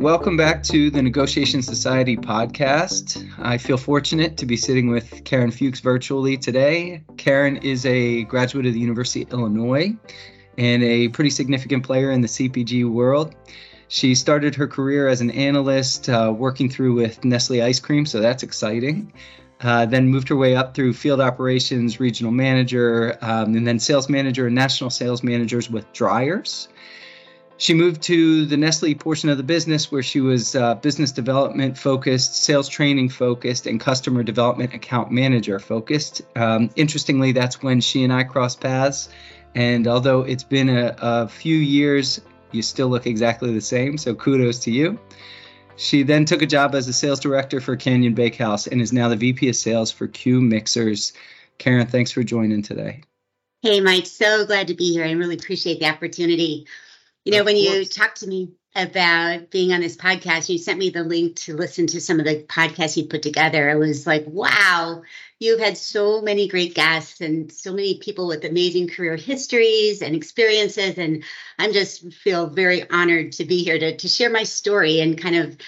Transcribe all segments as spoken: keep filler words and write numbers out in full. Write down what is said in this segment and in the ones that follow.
welcome back to the Negotiation Society podcast. I feel fortunate to be sitting with Karen Fuchs virtually today. Karen is a graduate of the University of Illinois and a pretty significant player in the C P G world. She started her career as an analyst uh, working through with Nestle ice cream, so that's exciting. Uh, then moved her way up through field operations, regional manager, um, and then sales manager and national sales managers with Dreyer's. She moved to the Nestle portion of the business where she was uh, business development focused, sales training focused, and customer development account manager focused. Um, interestingly, that's when she and I crossed paths. And although it's been a, a few years, you still look exactly the same. So kudos to you. She then took a job as a sales director for Canyon Bakehouse and is now the V P of sales for Q Mixers. Karen, thanks for joining today. Hey, Mike, so glad to be here. I really appreciate the opportunity. You know, when you talked to me about being on this podcast, you sent me the link to listen to some of the podcasts you put together. I was like, wow, you've had so many great guests and so many people with amazing career histories and experiences. And I'm just feel very honored to be here to, to share my story and kind of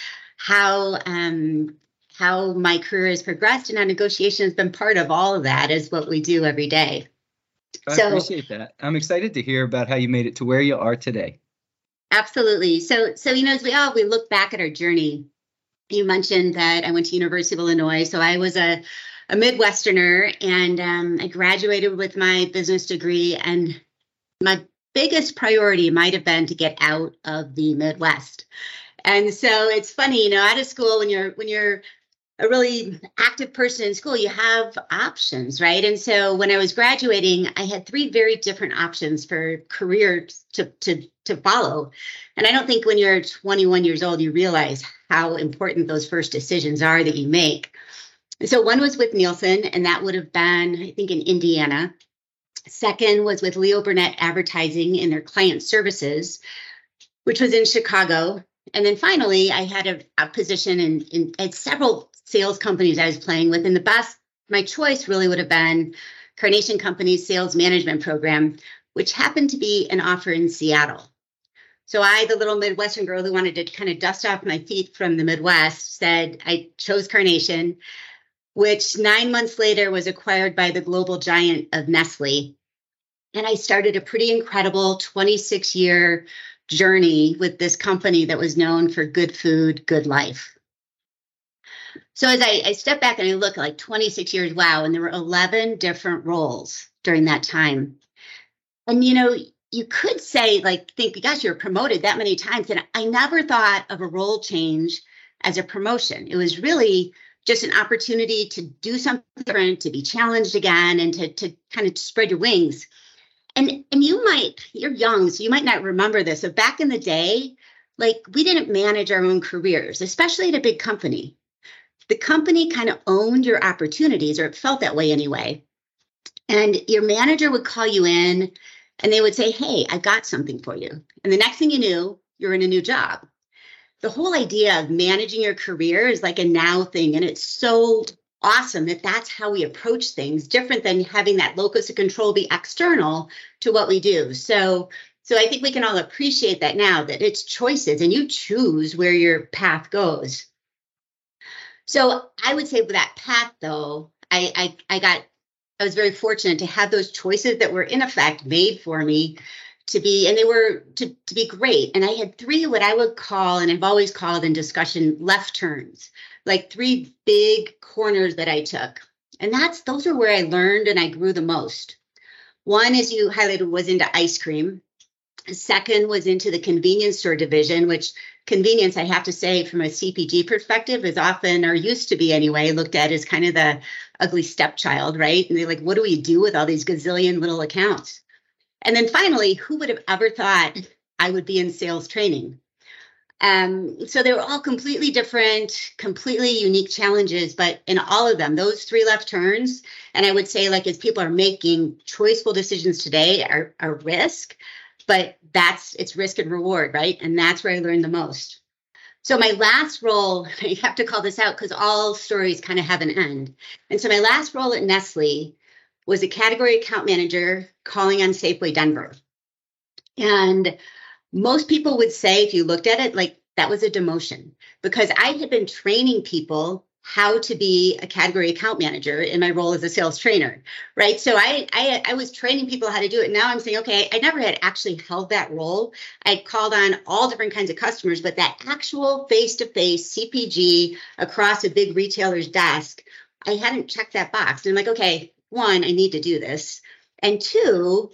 how um, how my career has progressed and how negotiation has been part of all of that is what we do every day. I so, appreciate that. I'm excited to hear about how you made it to where you are today. Absolutely. So, so you know, as we all we look back at our journey, you mentioned that I went to University of Illinois. So I was a, a Midwesterner, and um, I graduated with my business degree. And my biggest priority might have been to get out of the Midwest. And so it's funny, you know, out of school, when you're when you're a really active person in school, you have options, right? And so when I was graduating, I had three very different options for careers to, to, to follow. And I don't think when you're twenty-one years old, you realize how important those first decisions are that you make. So one was with Nielsen, and that would have been, I think, in Indiana. Second was with Leo Burnett Advertising in their client services, which was in Chicago. And then finally, I had a, a position in, in at several sales companies I was playing with. And the best, my choice really would have been Carnation Company's sales management program, which happened to be an offer in Seattle. So I, the little Midwestern girl who wanted to kind of dust off my feet from the Midwest, said I chose Carnation, which nine months later was acquired by the global giant of Nestle. And I started a pretty incredible twenty-six year journey with this company that was known for good food, good life. So as I, I step back and I look like twenty-six years, wow, and there were eleven different roles during that time. And, you know, you could say, like, think, gosh, you're promoted that many times. And I never thought of a role change as a promotion. It was really just an opportunity to do something different, to be challenged again, and to, to kind of spread your wings. And and you might, you're young, so you might not remember this. So back in the day, like, we didn't manage our own careers, especially at a big company. The company kind of owned your opportunities, or it felt that way anyway. And your manager would call you in and they would say, hey, I got something for you. And the next thing you knew, you're in a new job. The whole idea of managing your career is like a now thing. And it's so awesome that that's how we approach things, different than having that locus of control be external to what we do. So, so I think we can all appreciate that now, that it's choices and you choose where your path goes. So I would say with that path, though, I, I, I got, I was very fortunate to have those choices that were in effect made for me to be, and they were to, to be great. And I had three, what I would call, and I've always called in discussion, left turns, like three big corners that I took. And that's, those are where I learned and I grew the most. One, as you highlighted, was into ice cream. Second was into the convenience store division, which convenience, I have to say, from a C P G perspective, is often, or used to be anyway, looked at as kind of the ugly stepchild, right? And they're like, what do we do with all these gazillion little accounts? And then finally, who would have ever thought I would be in sales training? Um, so they were all completely different, completely unique challenges, but in all of them, those three left turns, and I would say, like, as people are making choiceful decisions today, are, are risk. But that's, it's risk and reward, right? And that's where I learned the most. So my last role, I have to call this out because all stories kind of have an end. And so my last role at Nestle was a category account manager calling on Safeway Denver. And most people would say, if you looked at it, like, that was a demotion because I had been training people how to be a category account manager in my role as a sales trainer, right? So I, I I was training people how to do it. Now I'm saying, okay, I never had actually held that role. I called on all different kinds of customers, but that actual face-to-face C P G across a big retailer's desk, I hadn't checked that box. And I'm like, okay, one, I need to do this. And two,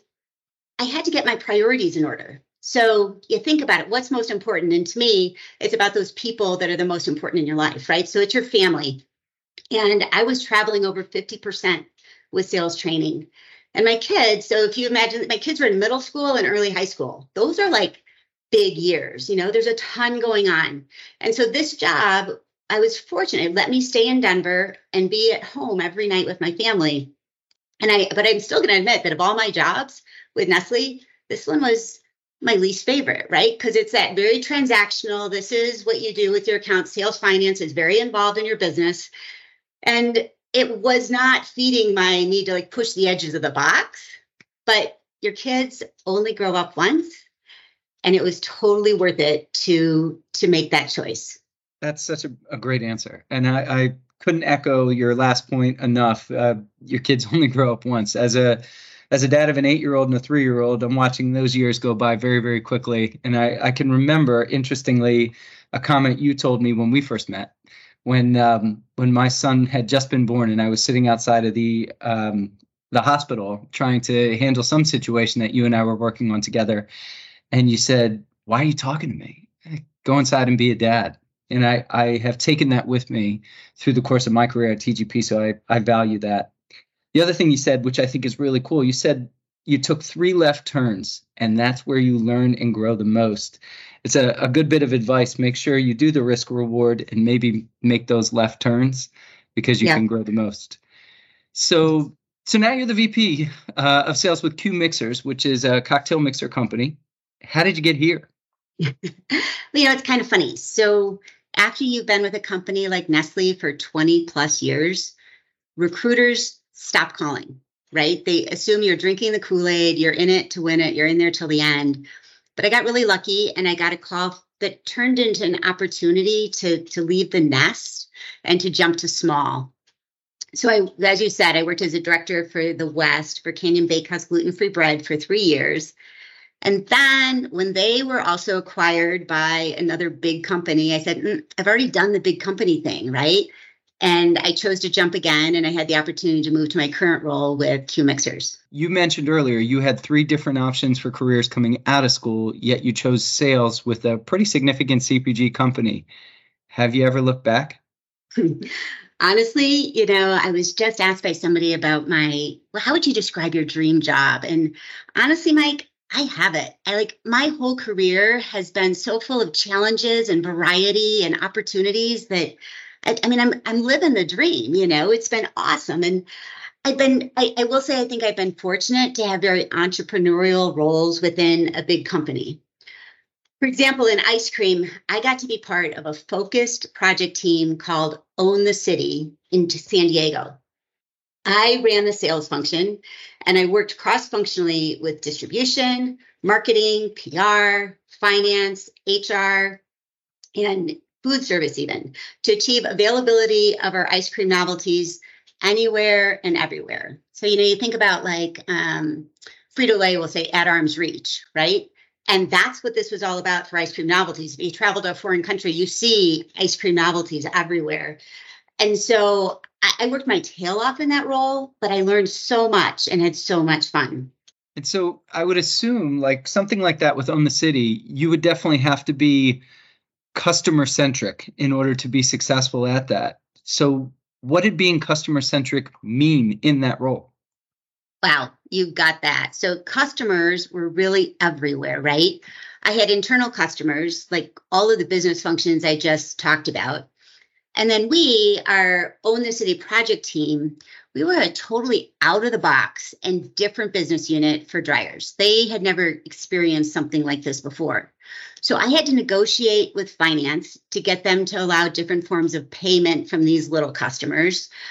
I had to get my priorities in order. So you think about it, what's most important? And to me, it's about those people that are the most important in your life, right? So it's your family. And I was traveling over fifty percent with sales training. And my kids, so if you imagine, my kids were in middle school and early high school. Those are like big years, you know, there's a ton going on. And so this job, I was fortunate, it let me stay in Denver and be at home every night with my family. And I, but I'm still going to admit that of all my jobs with Nestle, this one was my least favorite, right? Because it's that very transactional. This is what you do with your account. Sales finance is very involved in your business. And it was not feeding my need to like push the edges of the box, but your kids only grow up once. And it was totally worth it to, to make that choice. That's such a, a great answer. And I, I couldn't echo your last point enough. Uh, your kids only grow up once. As a As a dad of an eight-year-old and a three-year-old, I'm watching those years go by very, very quickly. And I, I can remember, interestingly, a comment you told me when we first met, when um, when my son had just been born and I was sitting outside of the um, the hospital trying to handle some situation that you and I were working on together. And you said, "Why are you talking to me? Go inside and be a dad." And I, I have taken that with me through the course of my career at T G P. So I, I value that. The other thing you said, which I think is really cool, you said you took three left turns, and that's where you learn and grow the most. It's a, a good bit of advice. Make sure you do the risk reward and maybe make those left turns because you yeah. can grow the most. So, so now you're the V P uh, of sales with Q Mixers, which is a cocktail mixer company. How did you get here? You know, it's kind of funny. So after you've been with a company like Nestle for twenty plus years, recruiters stop calling, right? They assume you're drinking the Kool-Aid, you're in it to win it, you're in there till the end. But I got really lucky and I got a call that turned into an opportunity to, to leave the nest and to jump to small. So I, as you said, I worked as a director for the West for Canyon Bakehouse gluten-free bread for three years. And then when they were also acquired by another big company, I said, mm, I've already done the big company thing, right? And I chose to jump again, and I had the opportunity to move to my current role with Q Mixers. You mentioned earlier you had three different options for careers coming out of school, yet you chose sales with a pretty significant C P G company. Have you ever looked back? Honestly, you know, I was just asked by somebody about my, well, how would you describe your dream job? And honestly, Mike, I have it. I like my whole career has been so full of challenges and variety and opportunities that I, I mean, I'm I'm living the dream, you know, it's been awesome. And I've been, I, I will say, I think I've been fortunate to have very entrepreneurial roles within a big company. For example, in ice cream, I got to be part of a focused project team called Own the City in San Diego. I ran the sales function and I worked cross-functionally with distribution, marketing, P R, finance, H R, and food service even, to achieve availability of our ice cream novelties anywhere and everywhere. So, you know, you think about like um, Frito-Lay will say at arm's reach, right? And that's what this was all about for ice cream novelties. If you travel to a foreign country, you see ice cream novelties everywhere. And so I, I worked my tail off in that role, but I learned so much and had so much fun. And so I would assume like something like that with Own the City, you would definitely have to be customer centric in order to be successful at that. So what did being customer centric mean in that role? Wow, you've got that. So customers were really everywhere, right? I had internal customers, like all of the business functions I just talked about. And then we, our Own the City project team, we were a totally out of the box and different business unit for dryers. They had never experienced something like this before. So I had to negotiate with finance to get them to allow different forms of payment from these little customers.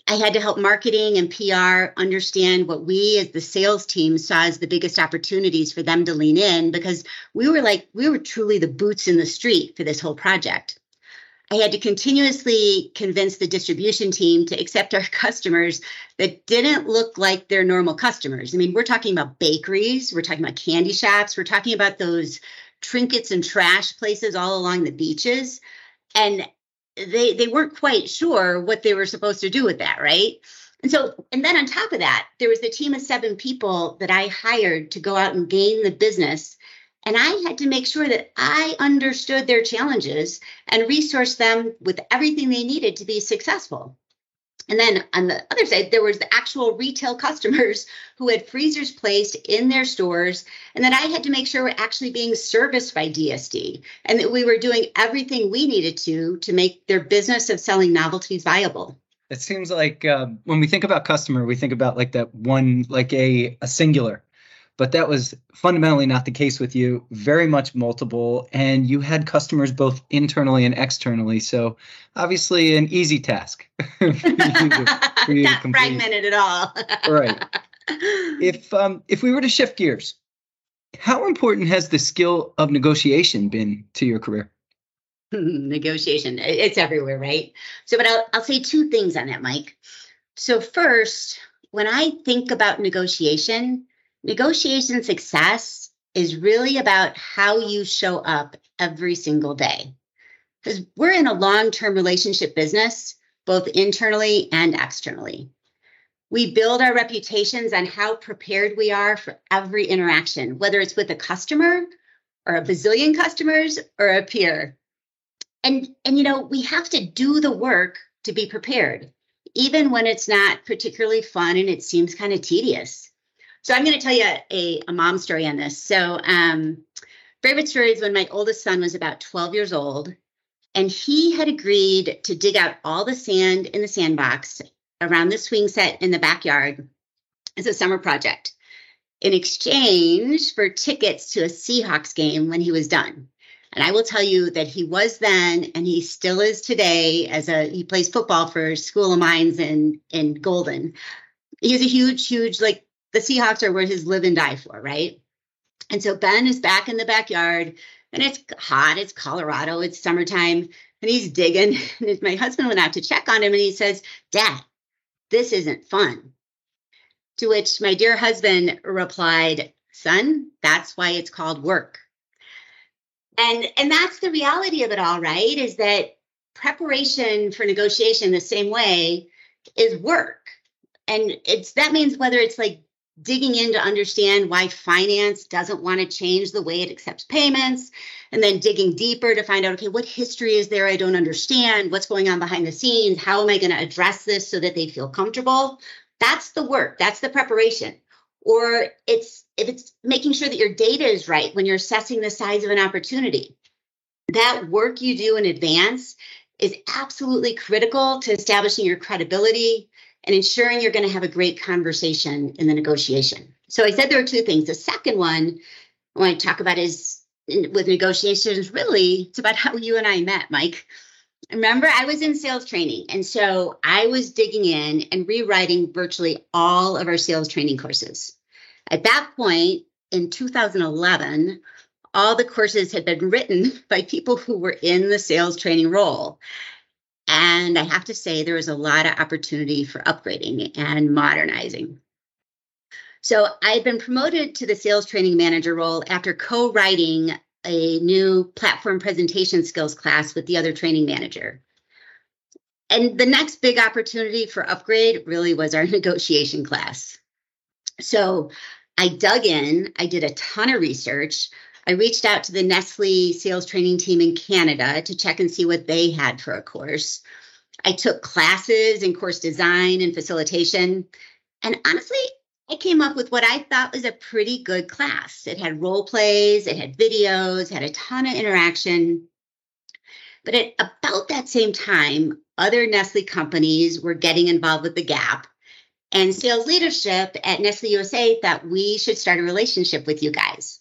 I had to help marketing and P R understand what we as the sales team saw as the biggest opportunities for them to lean in, because we were like, we were truly the boots in the street for this whole project. I had to continuously convince the distribution team to accept our customers that didn't look like their normal customers. I mean, we're talking about bakeries, we're talking about candy shops, we're talking about those trinkets and trash places all along the beaches. And they they weren't quite sure what they were supposed to do with that, right? And so, and then on top of that, there was the team of seven people that I hired to go out and gain the business. And I had to make sure that I understood their challenges and resource them with everything they needed to be successful. And then on the other side, there was the actual retail customers who had freezers placed in their stores, and that I had to make sure were actually being serviced by D S D, and that we were doing everything we needed to to make their business of selling novelties viable. It seems like um, when we think about customer, we think about like that one, like a, a singular. But that was fundamentally not the case with you, very much multiple, and you had customers both internally and externally. So obviously an easy task for you to, for you not to complete. Fragmented at all. Right. If um, if we were to shift gears, how important has the skill of negotiation been to your career? Negotiation, it's everywhere, right? So, but I'll, I'll say two things on that, Mike. So first, when I think about negotiation, negotiation success is really about how you show up every single day. Because we're in a long-term relationship business, both internally and externally. We build our reputations on how prepared we are for every interaction, whether it's with a customer or a bazillion customers or a peer. And, and you know, we have to do the work to be prepared, even when it's not particularly fun and it seems kind of tedious. So I'm going to tell you a, a mom story on this. So um, favorite story is when my oldest son was about twelve years old, and he had agreed to dig out all the sand in the sandbox around the swing set in the backyard as a summer project in exchange for tickets to a Seahawks game when he was done. And I will tell you that he was then, and he still is today, as a he plays football for School of Mines in, in Golden. He's a huge, huge, like, the Seahawks are where his live and die for, right? And so Ben is back in the backyard, and it's hot. It's Colorado. It's summertime, and he's digging. And my husband went out to check on him, and he says, "Dad, this isn't fun." To which my dear husband replied, "Son, that's why it's called work." And, and that's the reality of it all, right? Is that preparation for negotiation the same way is work. And it's that means whether it's like digging in to understand why finance doesn't want to change the way it accepts payments, and then digging deeper to find out, okay, what history is there I don't understand? What's going on behind the scenes? How am I going to address this so that they feel comfortable? That's the work. That's the preparation. Or it's if it's making sure that your data is right when you're assessing the size of an opportunity. That work you do in advance is absolutely critical to establishing your credibility and ensuring you're going to have a great conversation in the negotiation. So I said there are two things. The second one I want to talk about is with negotiations, really, it's about how you and I met, Mike. Remember, I was in sales training, and so I was digging in and rewriting virtually all of our sales training courses. At that point, in two thousand eleven, all the courses had been written by people who were in the sales training role. And I have to say, there was a lot of opportunity for upgrading and modernizing. So I had been promoted to the sales training manager role after co-writing a new platform presentation skills class with the other training manager. And the next big opportunity for upgrade really was our negotiation class. So I dug in, I did a ton of research. I reached out to the Nestle sales training team in Canada to check and see what they had for a course. I took classes in course design and facilitation. And honestly, I came up with what I thought was a pretty good class. It had role plays, it had videos, had a ton of interaction. But at about that same time, other Nestle companies were getting involved with the Gap. And sales leadership at Nestle U S A thought we should start a relationship with you guys.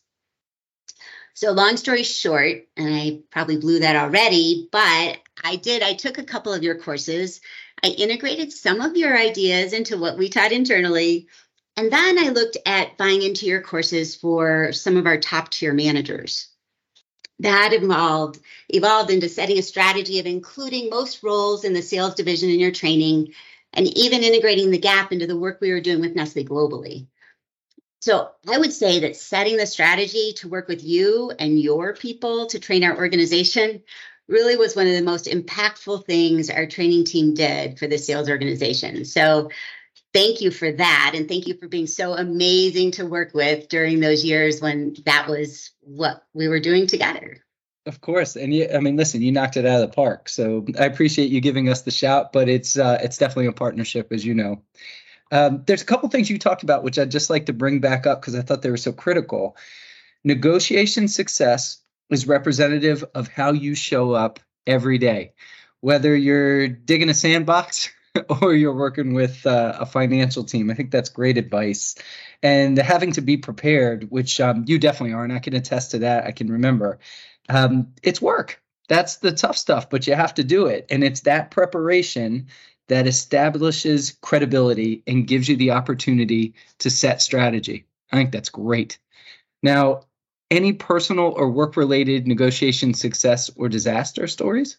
So long story short, and I probably blew that already, but I did, I took a couple of your courses. I integrated some of your ideas into what we taught internally. And then I looked at buying into your courses for some of our top tier managers. That evolved, evolved into setting a strategy of including most roles in the sales division in your training, and even integrating the gap into the work we were doing with Nestle globally. So I would say that setting the strategy to work with you and your people to train our organization really was one of the most impactful things our training team did for the sales organization. So thank you for that. And thank you for being so amazing to work with during those years when that was what we were doing together. Of course. And you, I mean, listen, you knocked it out of the park. So I appreciate you giving us the shout, but it's uh, it's definitely a partnership, as you know. Um, there's a couple things you talked about, which I'd just like to bring back up because I thought they were so critical. Negotiation success is representative of how you show up every day, whether you're digging a sandbox or you're working with uh, a financial team. I think that's great advice. And having to be prepared, which um, you definitely are, and I can attest to that. I can remember. Um, it's work. That's the tough stuff, but you have to do it. And it's that preparation that establishes credibility and gives you the opportunity to set strategy. I think that's great. Now, any personal or work-related negotiation success or disaster stories?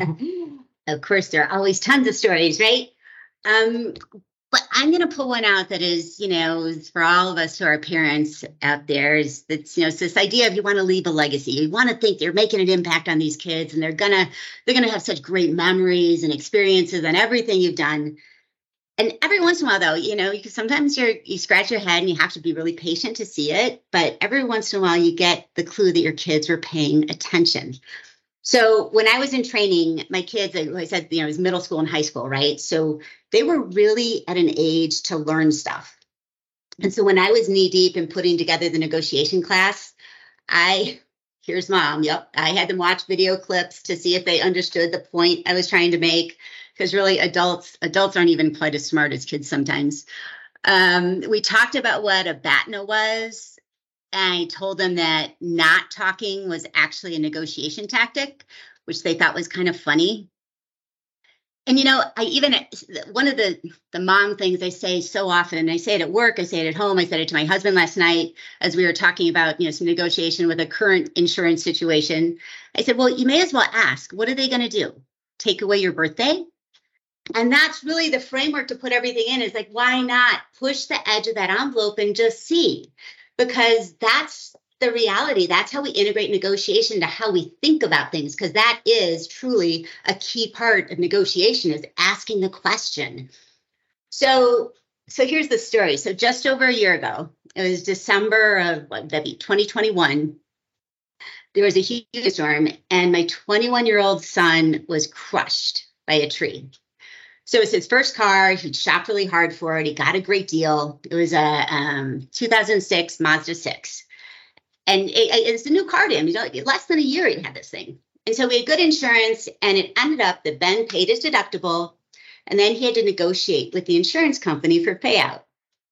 Of course, there are always tons of stories, right? Um, but I'm going to pull one out that is, you know, is for all of us who are parents out there, is that, you know, it's this idea of you want to leave a legacy. You want to think you're making an impact on these kids, and they're gonna they're gonna have such great memories and experiences and everything you've done. And every once in a while, though, you know, you can, sometimes you're you scratch your head and you have to be really patient to see it. But every once in a while, you get the clue that your kids were paying attention. So when I was in training, my kids, like I said, you know, it was middle school and high school, right? So they were really at an age to learn stuff. And so when I was knee deep in putting together the negotiation class, I, here's mom, yep, I had them watch video clips to see if they understood the point I was trying to make. Because really adults, adults aren't even quite as smart as kids sometimes. Um, we talked about what a B A T N A was. And I told them that not talking was actually a negotiation tactic, which they thought was kind of funny. And, you know, I even, one of the, the mom things I say so often, I say it at work, I say it at home, I said it to my husband last night as we were talking about, you know, some negotiation with a current insurance situation. I said, well, you may as well ask, what are they going to do? Take away your birthday? And that's really the framework to put everything in, is like, why not push the edge of that envelope and just see? Because that's the reality. That's how we integrate negotiation to how we think about things, because that is truly a key part of negotiation, is asking the question. So, so here's the story. So just over a year ago, it was December of what that'd be twenty twenty-one. There was a huge storm, and my twenty-one-year-old son was crushed by a tree. So it was his first car. He shopped really hard for it. He got a great deal. It was a um, two thousand six Mazda six. And it, it's a new car to him. You know, less than a year he had this thing. And so we had good insurance, and it ended up that Ben paid his deductible, and then he had to negotiate with the insurance company for payout.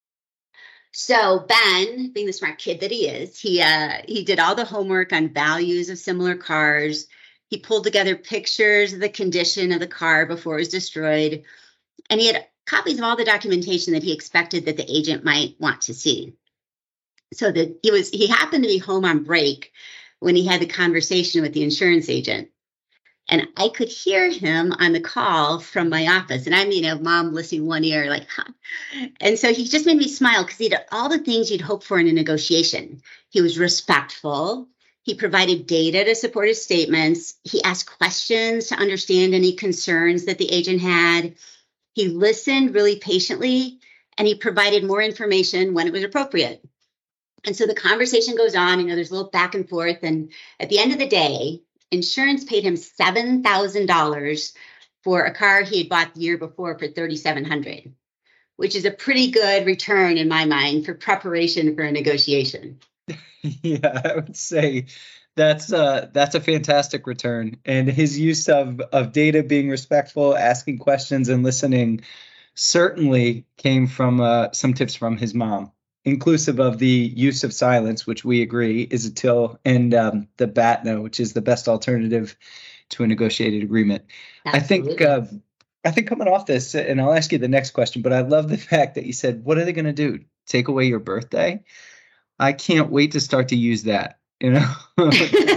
So Ben, being the smart kid that he is, he uh, he did all the homework on values of similar cars. He pulled together pictures of the condition of the car before it was destroyed. And he had copies of all the documentation that he expected that the agent might want to see. So that he was, he happened to be home on break when he had the conversation with the insurance agent. And I could hear him on the call from my office. And I'm, you know, mom listening one ear, like, huh. And so he just made me smile, because he did all the things you'd hope for in a negotiation. He was respectful. He provided data to support his statements. He asked questions to understand any concerns that the agent had. He listened really patiently, and he provided more information when it was appropriate. And so the conversation goes on, you know, there's a little back and forth. And at the end of the day, insurance paid him seven thousand dollars for a car he had bought the year before for three thousand seven hundred dollars, which is a pretty good return in my mind for preparation for a negotiation. Yeah, I would say that's uh, that's a fantastic return. And his use of, of data, being respectful, asking questions, and listening certainly came from uh, some tips from his mom, inclusive of the use of silence, which we agree is a till, and um, the B A T N A, which is the best alternative to a negotiated agreement. Absolutely. I think uh, I think coming off this, and I'll ask you the next question, but I love the fact that you said, what are they going to do? Take away your birthday? I can't wait to start to use that, you know? So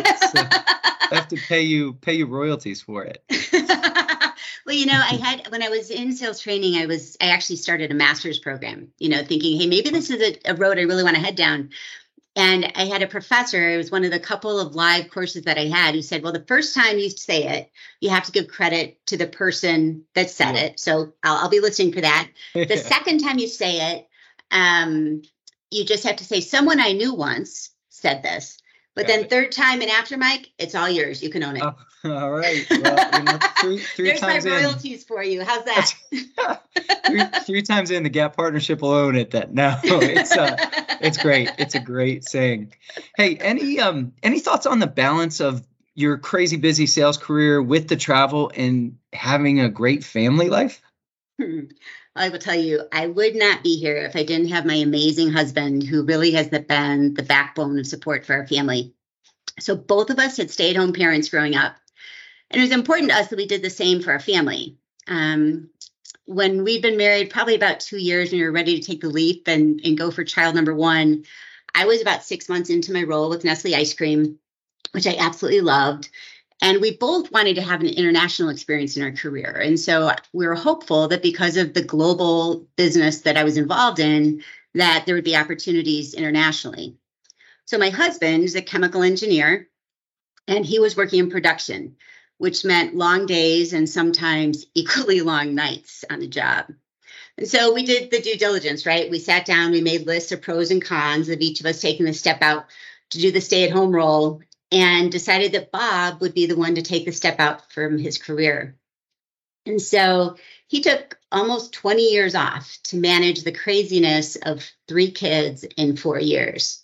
I have to pay you, pay you royalties for it. Well, you know, I had, when I was in sales training, I was, I actually started a master's program, you know, thinking, hey, maybe this is a, a road I really want to head down. And I had a professor, it was one of the couple of live courses that I had, who said, well, the first time you say it, you have to give credit to the person that said yeah. it. So I'll, I'll be listening for that. The second time you say it, um, you just have to say, someone I knew once said this. But Got then it. Third time and after, Mike, it's all yours. You can own it. Oh, all right. Well, you know, three, three There's times my royalties in. For you. How's that? three, three times in, the Gap partnership will own it. That no, it's uh, it's great. It's a great saying. Hey, any um any thoughts on the balance of your crazy busy sales career with the travel and having a great family life? Hmm. I will tell you, I would not be here if I didn't have my amazing husband, who really has been the backbone of support for our family. So both of us had stay-at-home parents growing up. And it was important to us that we did the same for our family. Um, when we'd been married probably about two years and we were ready to take the leap and, and go for child number one, I was about six months into my role with Nestle Ice Cream, which I absolutely loved. And we both wanted to have an international experience in our career. And so we were hopeful that because of the global business that I was involved in, that there would be opportunities internationally. So my husband is a chemical engineer, and he was working in production, which meant long days and sometimes equally long nights on the job. And so we did the due diligence, right? We sat down, we made lists of pros and cons of each of us taking the step out to do the stay-at-home role, and decided that Bob would be the one to take the step out from his career. And so he took almost twenty years off to manage the craziness of three kids in four years.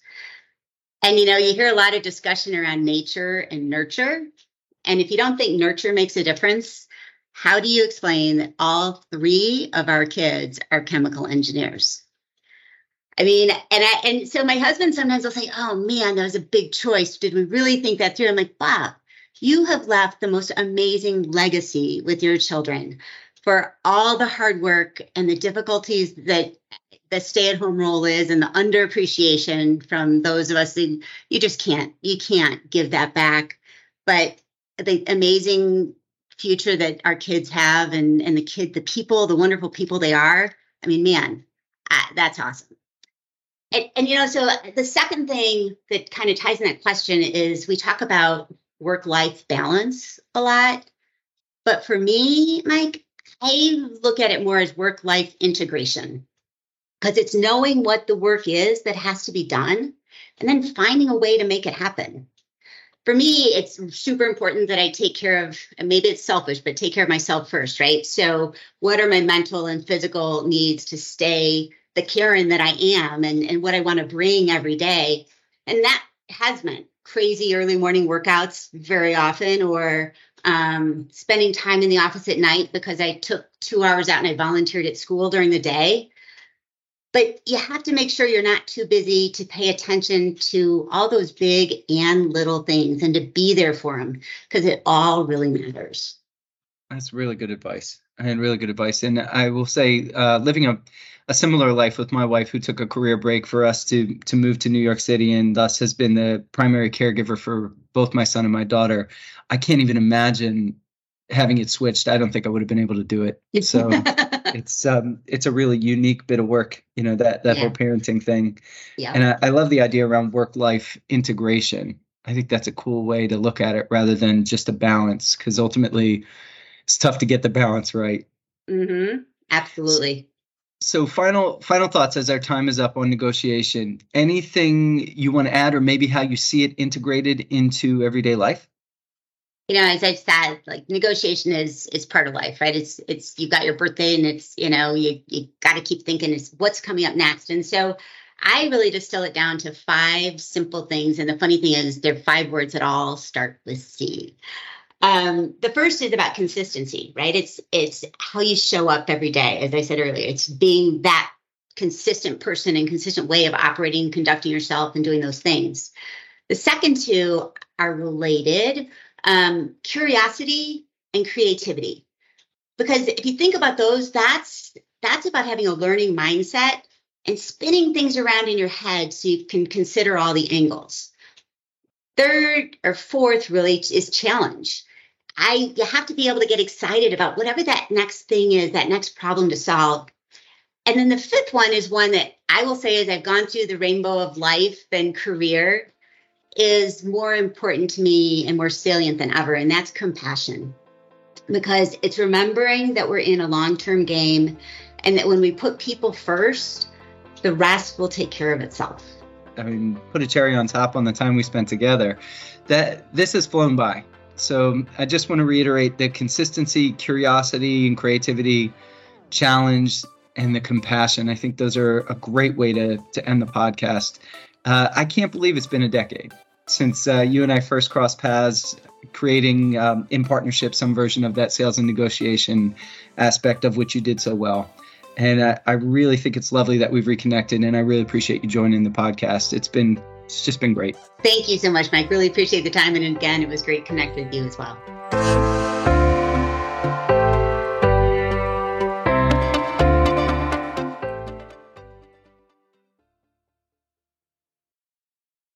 And, you know, you hear a lot of discussion around nature and nurture. And if you don't think nurture makes a difference, how do you explain that all three of our kids are chemical engineers? I mean, and I, and so my husband sometimes will say, oh, man, that was a big choice. Did we really think that through? I'm like, Bob, you have left the most amazing legacy with your children for all the hard work and the difficulties that the stay-at-home role is, and the underappreciation from those of us who you just can't, you can't give that back. But the amazing future that our kids have, and, and the kid, the people, the wonderful people they are. I mean, man, I, that's awesome. And, and, you know, so the second thing that kind of ties in that question is we talk about work-life balance a lot. But for me, Mike, I look at it more as work-life integration, because it's knowing what the work is that has to be done and then finding a way to make it happen. For me, it's super important that I take care of, and maybe it's selfish, but take care of myself first, right? So what are my mental and physical needs to stay the Karen that I am, and, and what I want to bring every day? And that has meant crazy early morning workouts very often, or um, spending time in the office at night because I took two hours out and I volunteered at school during the day. But you have to make sure you're not too busy to pay attention to all those big and little things, and to be there for them, because it all really matters. That's really good advice, and really good advice. And I will say, uh, living a, a similar life with my wife, who took a career break for us to to move to New York City, and thus has been the primary caregiver for both my son and my daughter. I can't even imagine having it switched. I don't think I would have been able to do it. So it's um it's a really unique bit of work, you know, that that yeah. whole parenting thing. Yeah. And I, I love the idea around work-life integration. I think that's a cool way to look at it, rather than just a balance, because ultimately it's tough to get the balance right. Mm-hmm. Absolutely. So, so final final thoughts as our time is up on negotiation. Anything you want to add, or maybe how you see it integrated into everyday life? You know, as I've said, like, negotiation is is part of life, right? It's it's you've got your birthday, and it's, you know, you you got to keep thinking is what's coming up next. And so I really distill it down to five simple things. And the funny thing is, they're five words that all start with C. Um, the first is about consistency, right? It's it's how you show up every day. As I said earlier, it's being that consistent person and consistent way of operating, conducting yourself, and doing those things. The second two are related. Um, curiosity and creativity. because if you think about those, that's that's about having a learning mindset and spinning things around in your head so you can consider all the angles. Third or fourth really is challenge. I you have to be able to get excited about whatever that next thing is, that next problem to solve. And then the fifth one is one that I will say, as I've gone through the rainbow of life and career, is more important to me and more salient than ever, and that's compassion. Because it's remembering that we're in a long-term game and that when we put people first, the rest will take care of itself. I mean, put a cherry on top on the time we spent together. That this has flown by. So I just want to reiterate the consistency, curiosity, and creativity, challenge, and the compassion. I think those are a great way to, to end the podcast. Uh, I can't believe it's been a decade since uh, you and I first crossed paths, creating um, in partnership some version of that sales and negotiation aspect of which you did so well. And I, I really think it's lovely that we've reconnected, and I really appreciate you joining the podcast. It's been, it's just been great. Thank you so much, Mike. Really appreciate the time. And again, it was great connecting with you as well.